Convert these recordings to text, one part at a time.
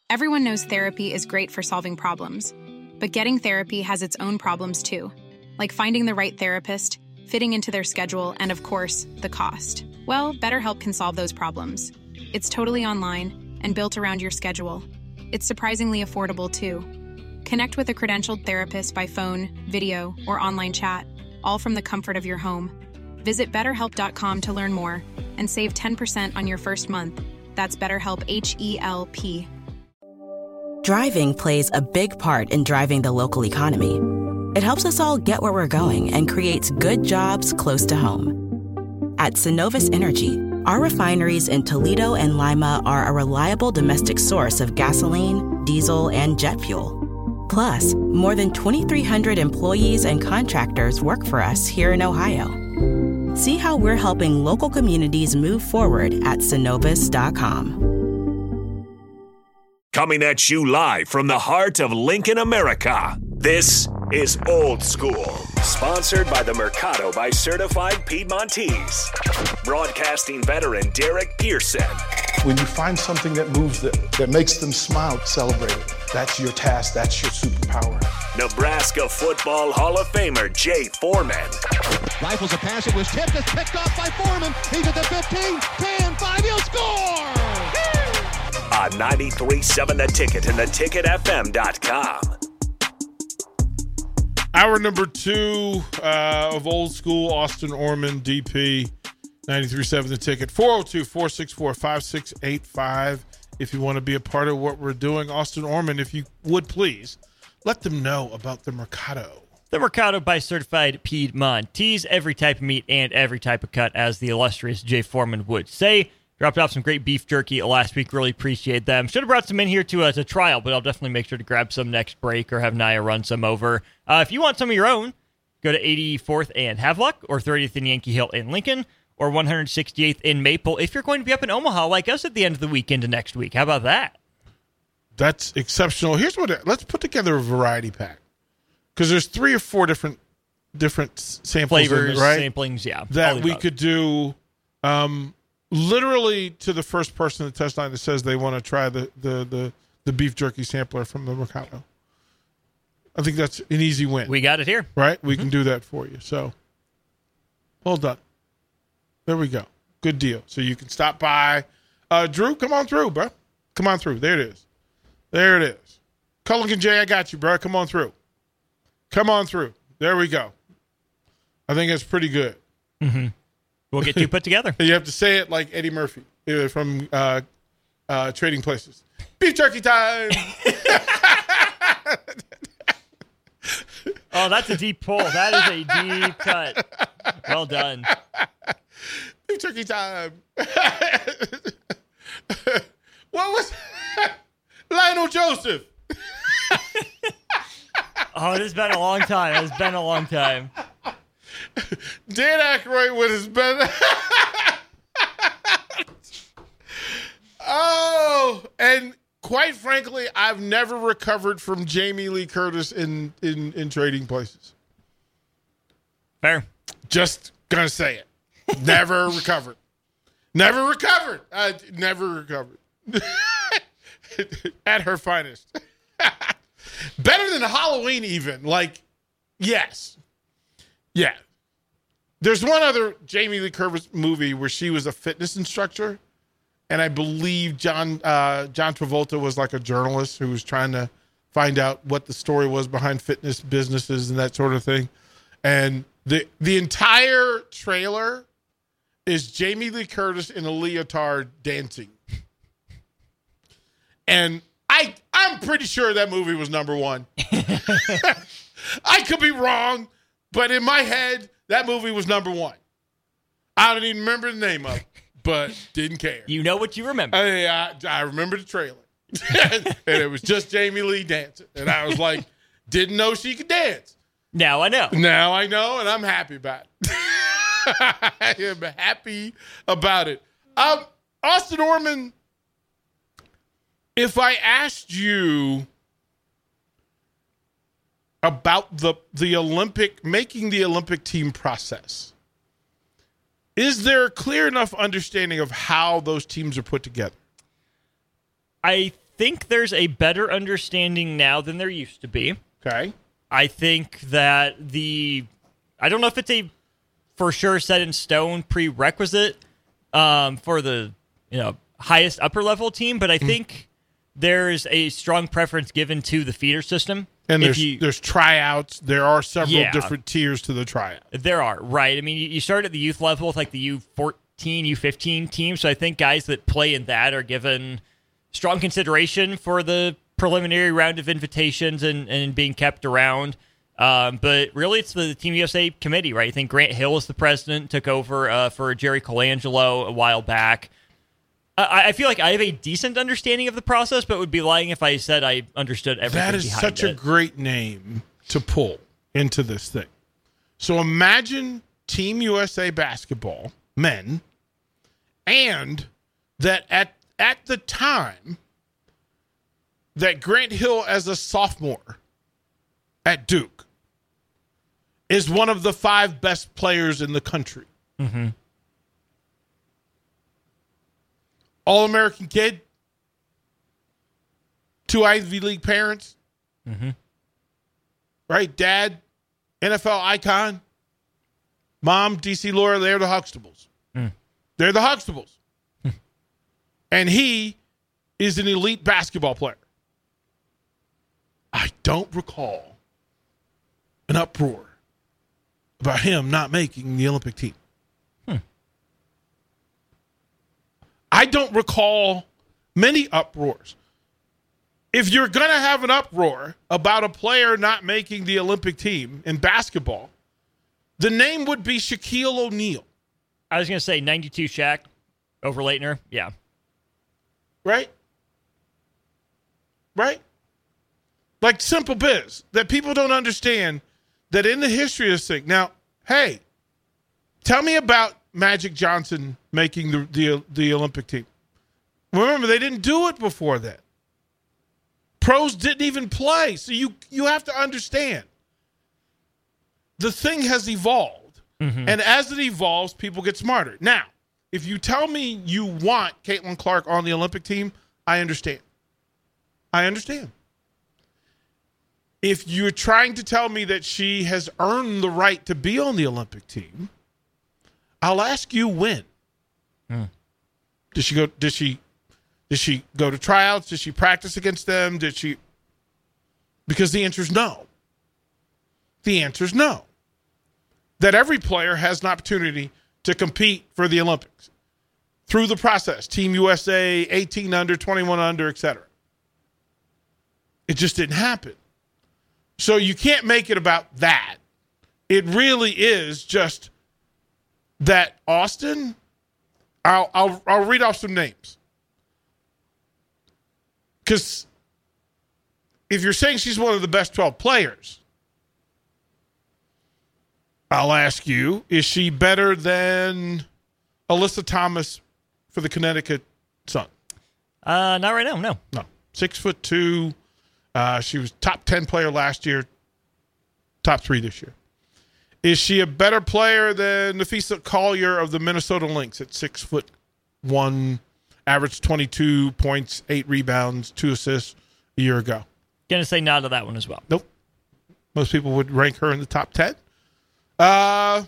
Everyone knows therapy is great for solving problems, but getting therapy has its own problems too, like finding the right therapist, fitting into their schedule, and of course, the cost. Well, BetterHelp can solve those problems. It's totally online and built around your schedule. It's surprisingly affordable too. Connect with a credentialed therapist by phone, video, or online chat, all from the comfort of your home. Visit BetterHelp.com to learn more and save 10% on your first month. That's BetterHelp, H-E-L-P. Driving plays a big part in driving the local economy. It helps us all get where we're going and creates good jobs close to home. At Synovus Energy, our refineries in Toledo and Lima are a reliable domestic source of gasoline, diesel, and jet fuel. Plus, more than 2,300 employees and contractors work for us here in Ohio. See how we're helping local communities move forward at Synovus.com. Coming at you live from the heart of Lincoln, America. This is Old School, sponsored by the Mercado by Certified Piedmontese. Broadcasting veteran Derek Pearson. When you find something that moves them, that makes them smile, celebrate it. That's your task. That's your superpower. Nebraska Football Hall of Famer Jay Foreman. Rifles a pass. It was tipped. It's picked off by Foreman. He's at the 15, 10, 5. He'll score! On 93.7 The Ticket and theticketfm.com. Hour number 2 of Old School, Austin Orman, DP, 93.7 The Ticket, 402-464-5685. If you want to be a part of what we're doing, Austin Orman, if you would please, let them know about the Mercado. The Mercado by Certified Piedmontese, every type of meat and every type of cut, as the illustrious Jay Foreman would say. Dropped off some great beef jerky last week. Really appreciate them. Should have brought some in here to trial, but I'll definitely make sure to grab some next break or have Naya run some over. If you want some of your own, go to 84th and Havelock or 30th and Yankee Hill in Lincoln or 168th in Maple if you're going to be up in Omaha like us at the end of the weekend next week. How about that? That's exceptional. Here's let's put together a variety pack because there's 3 or 4 different samples, flavors, right? samplings, yeah. That we could do. Literally to the first person in the test line that says they want to try the beef jerky sampler from the Mercado. I think that's an easy win. We got it here. Right? We can do that for you. So, well done. There we go. Good deal. So you can stop by. Drew, come on through, bro. Come on through. There it is. There it is. Culligan J, I got you, bro. Come on through. Come on through. There we go. I think that's pretty good. Mm-hmm. We'll get you put together. You have to say it like Eddie Murphy from Trading Places. Beef jerky time. Oh, that's a deep pull. That is a deep cut. Well done. Beef jerky time. What was Lionel Joseph? Oh, it has been a long time. It has been a long time. Dan Aykroyd with his best. Oh, and quite frankly, I've never recovered from Jamie Lee Curtis in Trading Places. Fair. Just gonna say it. Never recovered. Never recovered. Never recovered. At her finest. Better than Halloween even. Like, yes. Yeah. There's one other Jamie Lee Curtis movie where she was a fitness instructor, and I believe John Travolta was like a journalist who was trying to find out what the story was behind fitness businesses and that sort of thing. And the entire trailer is Jamie Lee Curtis in a leotard dancing. And I'm pretty sure that movie was number 1. I could be wrong, but in my head, that movie was number 1. I don't even remember the name of it, but didn't care. You know what you remember. I remember the trailer. And it was just Jamie Lee dancing. And I was like, didn't know she could dance. Now I know. Now I know, and I'm happy about it. I am happy about it. Austin Orman, if I asked you about the Olympic, making the Olympic team process, is there a clear enough understanding of how those teams are put together? I think there's a better understanding now than there used to be. Okay. I think that I don't know if it's a for sure set in stone prerequisite for the highest upper level team, but I think there's a strong preference given to the feeder system. And there's tryouts. There are several different tiers to the tryout. There are, right. I mean, you start at the youth level with like the U14, U15 team, so I think guys that play in that are given strong consideration for the preliminary round of invitations and being kept around. But really, it's the Team USA committee, right? I think Grant Hill is the president, took over for Jerry Colangelo a while back. I feel like I have a decent understanding of the process, but would be lying if I said I understood everything behind it. That is such a great name to pull into this thing. So imagine Team USA basketball, men, and that at the time that Grant Hill as a sophomore at Duke is one of the 5 best players in the country. Mm-hmm. All-American kid, 2 Ivy League parents, right? Dad, NFL icon, mom, DC Laura, they're the Huxtables. They're the Huxtables. And he is an elite basketball player. I don't recall an uproar about him not making the Olympic team. I don't recall many uproars. If you're going to have an uproar about a player not making the Olympic team in basketball, the name would be Shaquille O'Neal. I was going to say 92 Shaq over Leitner. Yeah. Right? Right? Like simple biz. That people don't understand that in the history of this thing. Now, hey, tell me about Magic Johnson making the Olympic team. Remember, they didn't do it before that. Pros didn't even play. So you have to understand. The thing has evolved. And as it evolves, people get smarter. Now, if you tell me you want Caitlin Clark on the Olympic team, I understand. If you're trying to tell me that she has earned the right to be on the Olympic team, I'll ask you when. Did she go to tryouts? Did she practice against them? Because the answer is no. The answer is no. That every player has an opportunity to compete for the Olympics through the process. Team USA, 18 under, 21 under, etc. It just didn't happen. So you can't make it about that. It really is just that Austin, I'll read off some names. Because if you're saying she's one of the best 12 players, I'll ask you, is she better than Alyssa Thomas for the Connecticut Sun? Not right now, no. No. 6'2". She was top 10 player last year, top 3 this year. Is she a better player than Nafisa Collier of the Minnesota Lynx at 6'1", averaged 22 points, 8 rebounds, 2 assists a year ago? Going to say no to that one as well. Nope. Most people would rank her in the top 10. Satu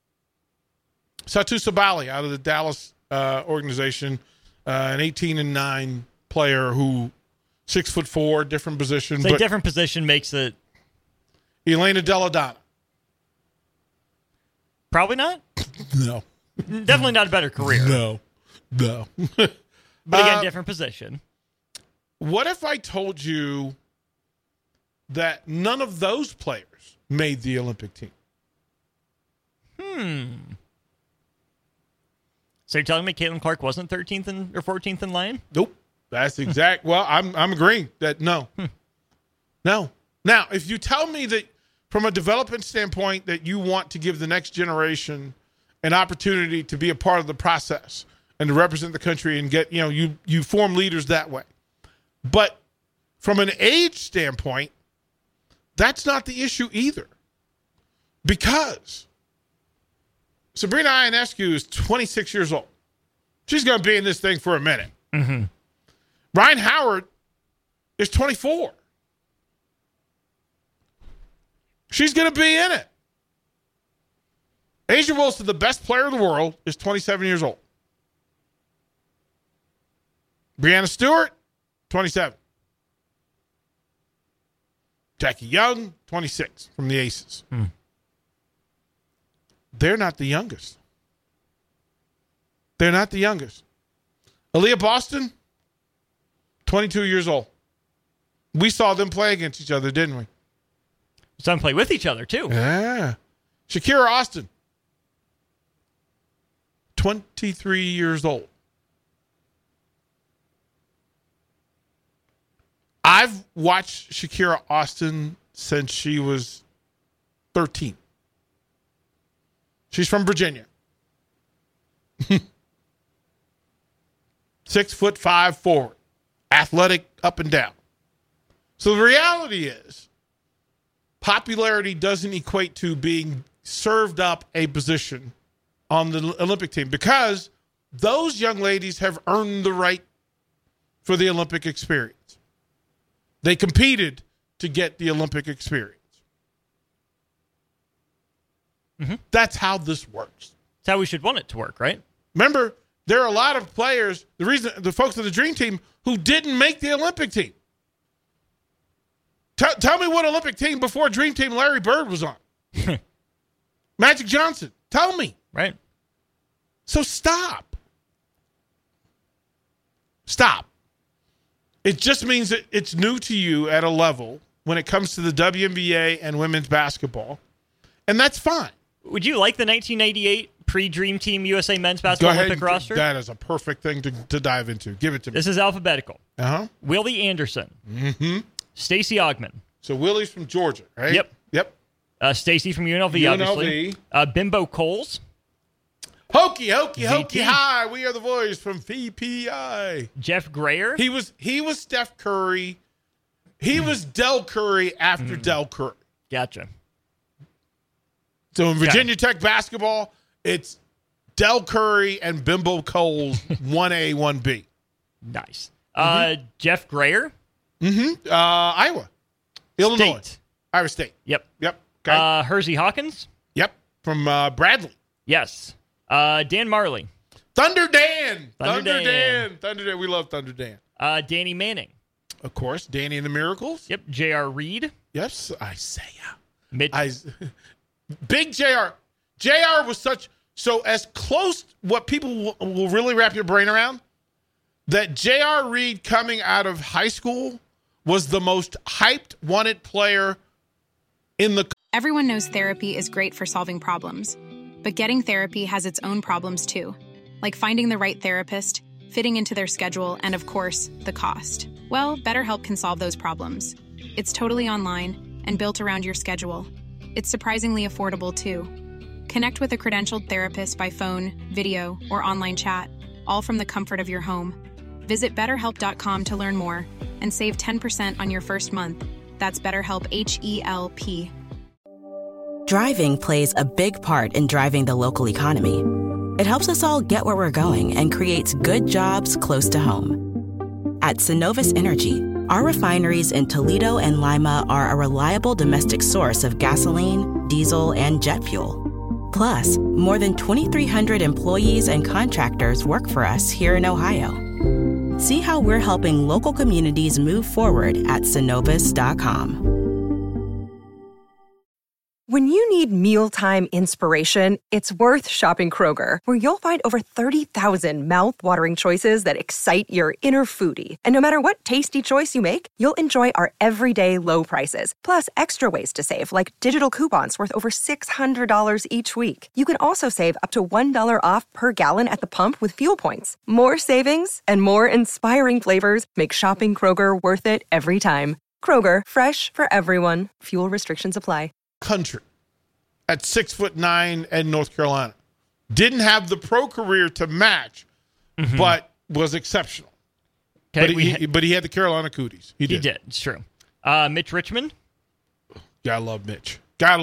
Sabali out of the Dallas organization, an 18-9 player who 6'4", different position. So different position makes it. Elena Della Donna. Probably not. No. Definitely not a better career. No. But again, different position. What if I told you that none of those players made the Olympic team? So you're telling me Caitlin Clark wasn't 13th or 14th in line? Nope. That's exact. Well, I'm agreeing that no. No. Now, if you tell me that from a development standpoint that you want to give the next generation an opportunity to be a part of the process and to represent the country and get, you form leaders that way. But from an age standpoint, that's not the issue either. Because Sabrina Ionescu is 26 years old. She's going to be in this thing for a minute. Ryan Howard is 24. She's going to be in it. A'ja Wilson, the best player in the world, is 27 years old. Breanna Stewart, 27. Jackie Young, 26 from the Aces. They're not the youngest. They're not the youngest. Aaliyah Boston, 22 years old. We saw them play against each other, didn't we? Some play with each other, too. Yeah. Shakira Austin, 23 years old. I've watched Shakira Austin since she was 13. She's from Virginia. 6'5" forward. Athletic up and down. So the reality is, popularity doesn't equate to being served up a position on the Olympic team, because those young ladies have earned the right for the Olympic experience. They competed to get the Olympic experience. That's how this works. That's how we should want it to work, right? Remember, there are a lot of players, the folks of the Dream Team, who didn't make the Olympic team. Tell me what Olympic team before Dream Team Larry Bird was on. Magic Johnson. Tell me. Right. So stop. Stop. It just means that it's new to you at a level when it comes to the WNBA and women's basketball, and that's fine. Would you like the 1998 pre-Dream Team USA men's basketball Olympic roster? That is a perfect thing to dive into. Give it to me. This is alphabetical. Uh-huh. Willie Anderson. Mm-hmm. Stacey Augmon. So Willie's from Georgia, right? Yep. Stacey from UNLV, obviously. Bimbo Coles. Hokey hi. We are the boys from VPI. Jeff Grayer. He was Steph Curry. He was Del Curry after Del Curry. Gotcha. So in Virginia Tech basketball, it's Del Curry and Bimbo Coles, 1A, 1B. Nice. Jeff Grayer. Iowa. Illinois. State. Iowa State. Yep. Okay. Hersey Hawkins. Yep. From Bradley. Yes. Dan Marley. Thunder Dan. Thunder Dan. We love Thunder Dan. Danny Manning. Of course. Danny and the Miracles. Yep. J.R. Reed. Yes. Isaiah. Big JR. JR was so as close, what people will really wrap your brain around, that J.R. Reed coming out of high school was the most hyped, wanted player in the. Everyone knows therapy is great for solving problems, but getting therapy has its own problems too, like finding the right therapist, fitting into their schedule, and of course, the cost. Well, BetterHelp can solve those problems. It's totally online and built around your schedule. It's surprisingly affordable too. Connect with a credentialed therapist by phone, video, or online chat, all from the comfort of your home. Visit BetterHelp.com to learn more and save 10% on your first month. That's BetterHelp, H-E-L-P. Driving plays a big part in driving the local economy. It helps us all get where we're going and creates good jobs close to home. At Synovus Energy, our refineries in Toledo and Lima are a reliable domestic source of gasoline, diesel, and jet fuel. Plus, more than 2,300 employees and contractors work for us here in Ohio. See how we're helping local communities move forward at Synovus.com. When you need mealtime inspiration, it's worth shopping Kroger, where you'll find over 30,000 mouth-watering choices that excite your inner foodie. And no matter what tasty choice you make, you'll enjoy our everyday low prices, plus extra ways to save, like digital coupons worth over $600 each week. You can also save up to $1 off per gallon at the pump with fuel points. More savings and more inspiring flavors make shopping Kroger worth it every time. Kroger, fresh for everyone. Fuel restrictions apply. Country at 6'9" in North Carolina. Didn't have the pro career to match, but was exceptional. Okay, but he had the Carolina Cooties. He did. It's true. Mitch Richmond. Gotta love Mitch.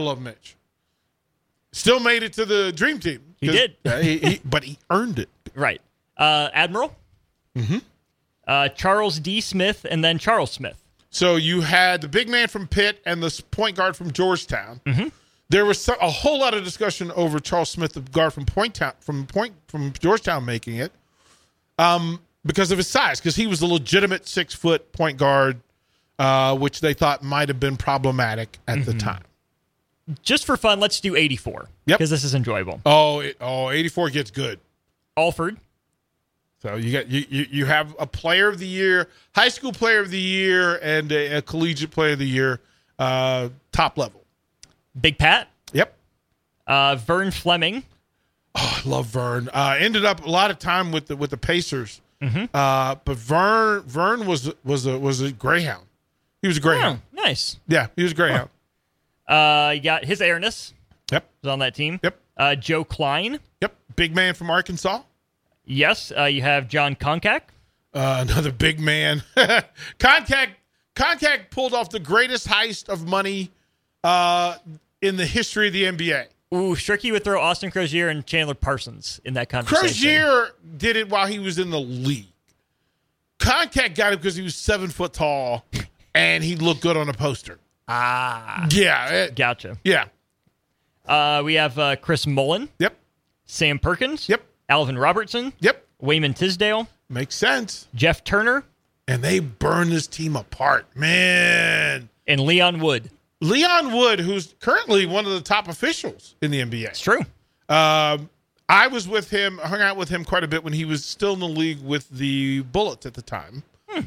Still made it to the Dream Team. He did. But he earned it. Right. Admiral. Charles D. Smith and then Charles Smith. So you had the big man from Pitt and the point guard from Georgetown. Mm-hmm. There was a whole lot of discussion over Charles Smith, the guard from Georgetown, making it because of his size, because he was a legitimate 6-foot point guard, which they thought might have been problematic at the time. Just for fun, let's do 84. Yep. Because this is enjoyable. 84 gets good. Alford. So you have a player of the year, high school player of the year, and a collegiate player of the year, top level. Big Pat. Yep. Vern Fleming. Oh, I love Vern. Ended up a lot of time with the Pacers. Mm-hmm. But Vern was a Greyhound. He was a Greyhound. Oh, nice. Yeah, he was a Greyhound. You got his Airness. Yep. Was on that team. Yep. Joe Klein. Yep. Big man from Arkansas. Yes. You have John Koncak. Another big man. Koncak pulled off the greatest heist of money in the history of the NBA. Ooh, Stricky would throw Austin Crozier and Chandler Parsons in that conversation. Crozier did it while he was in the league. Koncak got it because he was 7 foot tall and he looked good on a poster. Yeah. Gotcha. Yeah. We have Chris Mullen. Yep. Sam Perkins. Yep. Alvin Robertson. Yep. Wayman Tisdale. Makes sense. Jeff Turner. And they burned this team apart, man. And Leon Wood. Leon Wood, who's currently one of the top officials in the NBA. It's true. I was with him, hung out with him quite a bit when he was still in the league with the Bullets at the time.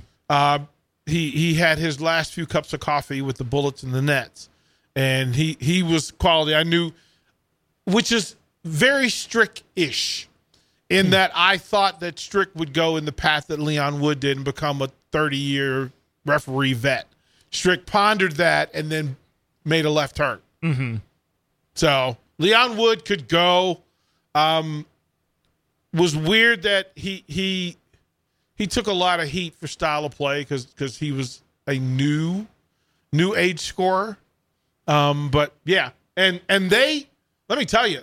He had his last few cups of coffee with the Bullets and the Nets, and he was quality. I knew, which is very Strick-ish, in that I thought that Strick would go in the path that Leon Wood did and become a 30-year referee vet. Strick pondered that and then made a left turn. Mm-hmm. So Leon Wood could go. Was weird that he took a lot of heat for style of play because he was a new age scorer. But yeah, and they, let me tell you,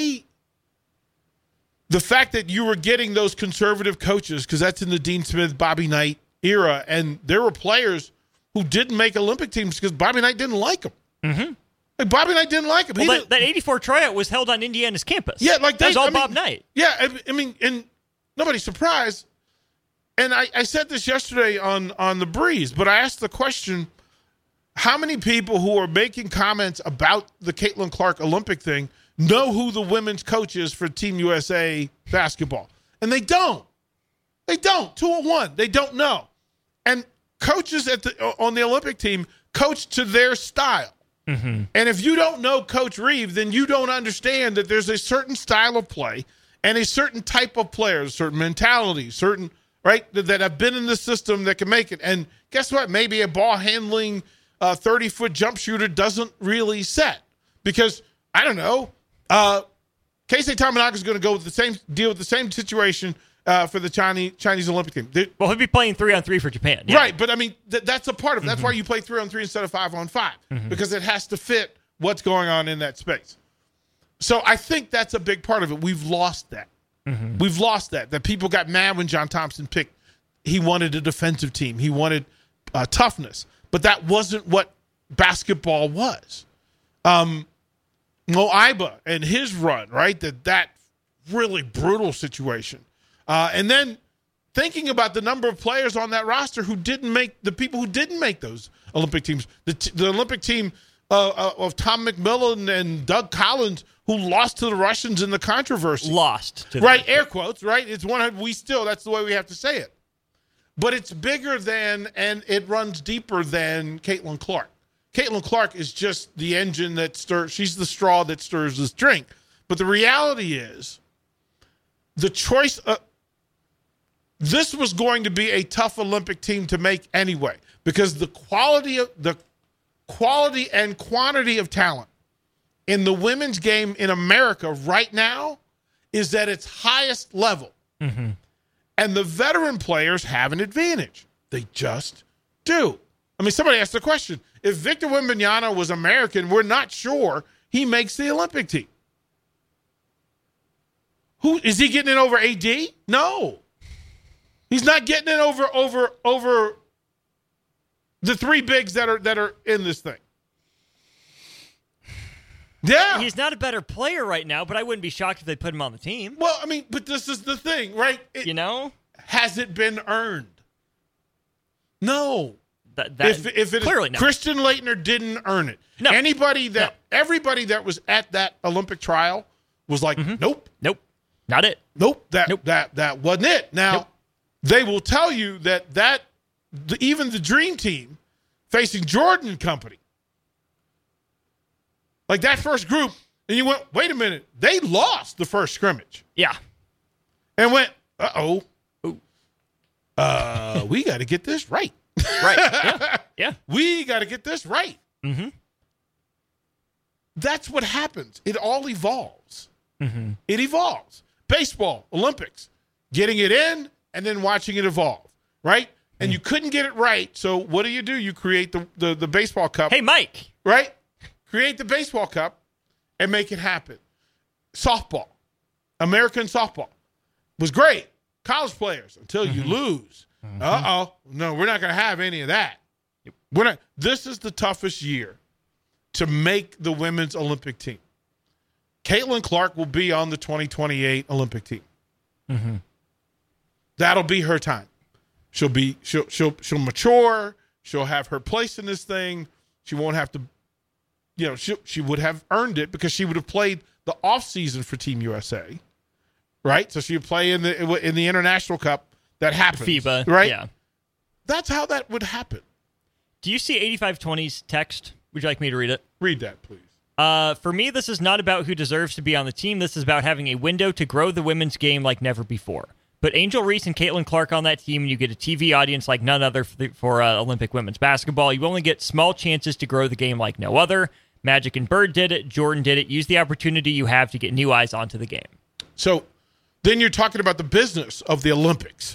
the fact that you were getting those conservative coaches, because that's in the Dean Smith, Bobby Knight era, and there were players who didn't make Olympic teams because Bobby Knight didn't like them. Mm-hmm. Like Bobby Knight didn't like him. Well, that 84 tryout was held on Indiana's campus. Yeah, like that was all Bob Knight. Yeah, I mean, and nobody's surprised. And I said this yesterday on the Breeze, but I asked the question: how many people who are making comments about the Caitlin Clark Olympic thing know who the women's coach is for Team USA basketball? And they don't. They don't. 201. They don't know. And coaches on the Olympic team coach to their style. Mm-hmm. And if you don't know Coach Reeve, then you don't understand that there's a certain style of play and a certain type of players, certain mentality, certain, right, that have been in the system that can make it. And guess what? Maybe a ball handling 30-foot jump shooter doesn't really set because, I don't know, Keisei Tominaga is going to go with the same situation for the Chinese Olympic team. Well, he'll be playing 3-on-3 for Japan. Yeah. Right, but I mean, that's a part of it. That's why you play 3-on-3 instead of 5-on-5, because it has to fit what's going on in that space. So I think that's a big part of it. We've lost that. We've lost that people got mad when John Thompson picked. He wanted a defensive team. He wanted toughness, but that wasn't what basketball was. Mo Iba and his run, right? That really brutal situation. And then thinking about the number of players on that roster who didn't make those Olympic teams, the Olympic team of Tom McMillan and Doug Collins, who lost to the Russians in the controversy. Right, air quotes, right? It's that's the way we have to say it. But it's bigger than, and it runs deeper than Caitlin Clark. Caitlin Clark is just the engine that she's the straw that stirs this drink. But the reality is, the choice this was going to be a tough Olympic team to make anyway, because the quality and quantity of talent in the women's game in America right now is at its highest level. Mm-hmm. And the veteran players have an advantage. They just do. I mean, somebody asked the question, if Victor Wembanyama was American, we're not sure he makes the Olympic team. Who is he getting it over AD? No. He's not getting it over The three bigs that are in this thing. Yeah. He's not a better player right now, but I wouldn't be shocked if they put him on the team. Well, I mean, but this is the thing, right? Has it been earned? No. If it clearly is, no. Christian Laettner didn't earn it. No. Everybody that was at that Olympic trial was like, nope, not it. Nope, that wasn't it. Now, they will tell you that even the Dream Team facing Jordan and company, like that first group, and you went, wait a minute, they lost the first scrimmage. Yeah. And went, we got to get this right. Right. Yeah. We got to get this right. Mm-hmm. That's what happens. It all evolves. Mm-hmm. It evolves. Baseball, Olympics, getting it in and then watching it evolve, right? And you couldn't get it right, so what do? You create the baseball cup. Hey, Mike. Right? Create the baseball cup and make it happen. Softball, American softball, was great. College players, until you lose. No, we're not going to have any of that. We're not. This is the toughest year to make the women's Olympic team. Caitlin Clark will be on the 2028 Olympic team. Mm-hmm. That'll be her time. She'll mature. She'll have her place in this thing. She won't have to, she would have earned it because she would have played the off season for Team USA, right? So she would play in the International Cup that happens, FIBA, right? Yeah, that's how that would happen. Do you see 8520's text? Would you like me to read it? Read that, please. For me, this is not about who deserves to be on the team. This is about having a window to grow the women's game like never before. Put Angel Reese and Caitlin Clark on that team, and you get a TV audience like none other for Olympic women's basketball. You only get small chances to grow the game like no other. Magic and Bird did it. Jordan did it. Use the opportunity you have to get new eyes onto the game. So then you're talking about the business of the Olympics.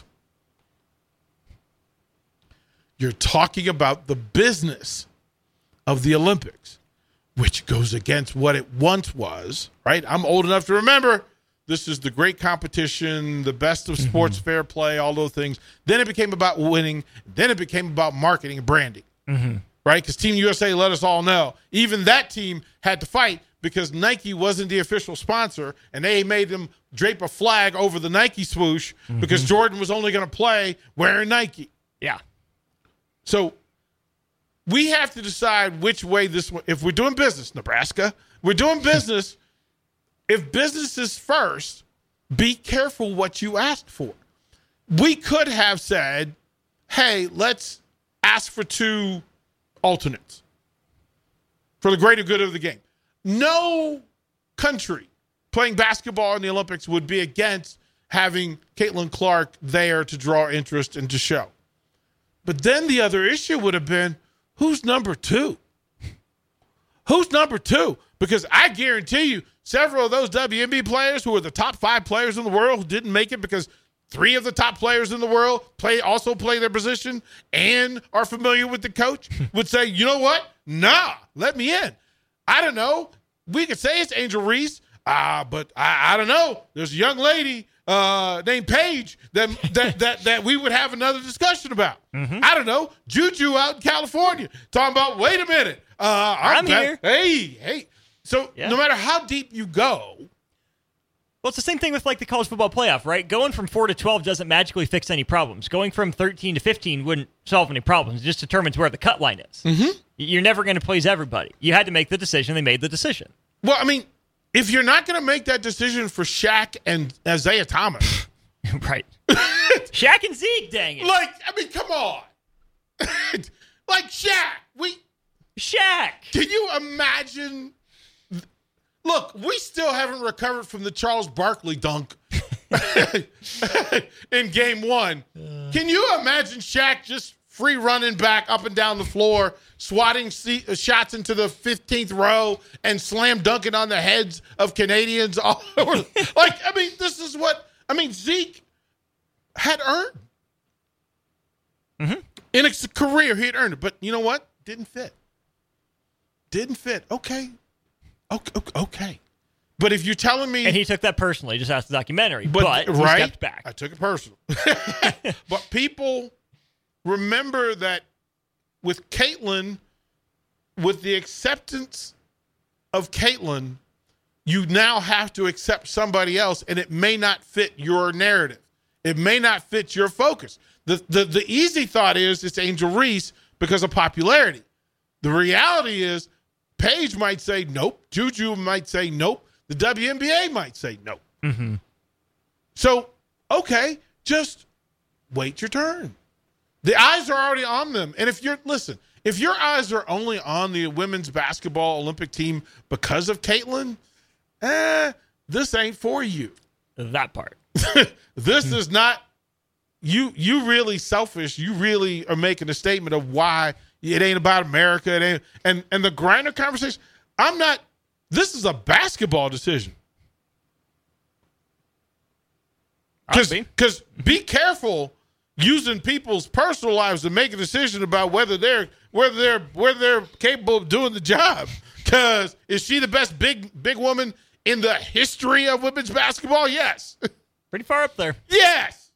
You're talking about the business of the Olympics, which goes against what it once was, right? I'm old enough to remember this is the great competition, the best of sports, fair play, all those things. Then it became about winning. Then it became about marketing and branding, right? Because Team USA let us all know. Even that team had to fight because Nike wasn't the official sponsor, and they made them drape a flag over the Nike swoosh because Jordan was only going to play wearing Nike. Yeah. So we have to decide which way if we're doing business, Nebraska, we're doing business. If business is first, be careful what you ask for. We could have said, hey, let's ask for 2 alternates for the greater good of the game. No country playing basketball in the Olympics would be against having Caitlin Clark there to draw interest and to show. But then the other issue would have been, who's number 2? Who's number 2? Because I guarantee you, several of those WNBA players who are the top 5 players in the world who didn't make it because 3 of the top players in the world also play their position and are familiar with the coach would say, you know what? Nah, let me in. I don't know. We could say it's Angel Reese, but I don't know. There's a young lady named Paige that we would have another discussion about. I don't know. Juju out in California talking about, wait a minute. I'm here. Hey. So no matter how deep you go. Well, it's the same thing with like the college football playoff, right? Going from 4 to 12 doesn't magically fix any problems. Going from 13 to 15 wouldn't solve any problems. It just determines where the cut line is. You're never going to please everybody. You had to make the decision. They made the decision. Well, I mean, if you're not going to make that decision for Shaq and Isaiah Thomas. Right. Shaq and Zeke, dang it. Come on. Like Shaq. Shaq. Can you imagine? Look, we still haven't recovered from the Charles Barkley dunk in game 1. Can you imagine Shaq just free running back up and down the floor, swatting shots into the 15th row and slam dunking on the heads of Canadians all over? This is what Zeke had earned. In his career, he had earned it. But you know what? Didn't fit. Okay. But if you're telling me... And he took that personally, just asked the documentary. But he stepped back. I took it personal. But people remember that with Caitlyn, with the acceptance of Caitlyn, you now have to accept somebody else, and it may not fit your narrative. It may not fit your focus. The easy thought is it's Angel Reese because of popularity. The reality is Paige might say nope. Juju might say nope. The WNBA might say nope. Mm-hmm. So, okay, just wait your turn. The eyes are already on them. And if your eyes are only on the women's basketball Olympic team because of Caitlyn, this ain't for you. That part. This is not you really selfish. You really are making a statement of why it ain't about America. It ain't, and the Grindr conversation, this is a basketball decision. Because be careful using people's personal lives to make a decision about whether they're capable of doing the job. Because is she the best big woman in the history of women's basketball? Yes. Pretty far up there. Yes.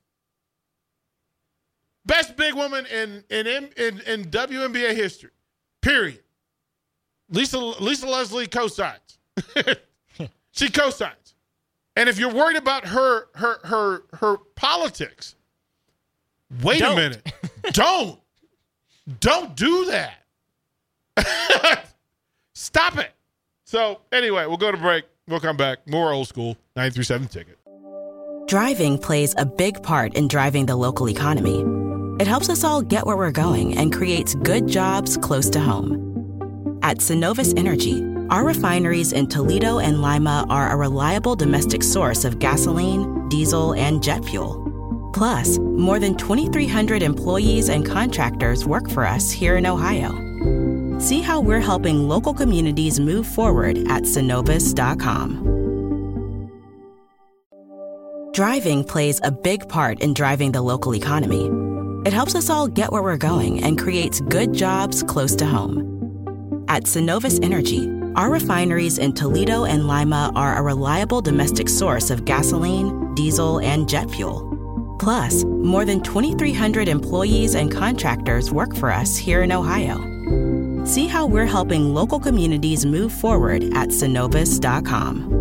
Best big woman in WNBA history. Period. Lisa Leslie co-signs. She co-signs. And if you're worried about her politics, wait a minute. Don't do that. Stop it. So anyway, we'll go to break. We'll come back. More Old School 93.7 Ticket. Driving plays a big part in driving the local economy. It helps us all get where we're going and creates good jobs close to home. At Synovus Energy, our refineries in Toledo and Lima are a reliable domestic source of gasoline, diesel, and jet fuel. Plus, more than 2,300 employees and contractors work for us here in Ohio. See how we're helping local communities move forward at Synovus.com. Driving plays a big part in driving the local economy. It helps us all get where we're going and creates good jobs close to home. At Synovus Energy, our refineries in Toledo and Lima are a reliable domestic source of gasoline, diesel, and jet fuel. Plus, more than 2,300 employees and contractors work for us here in Ohio. See how we're helping local communities move forward at Synovus.com.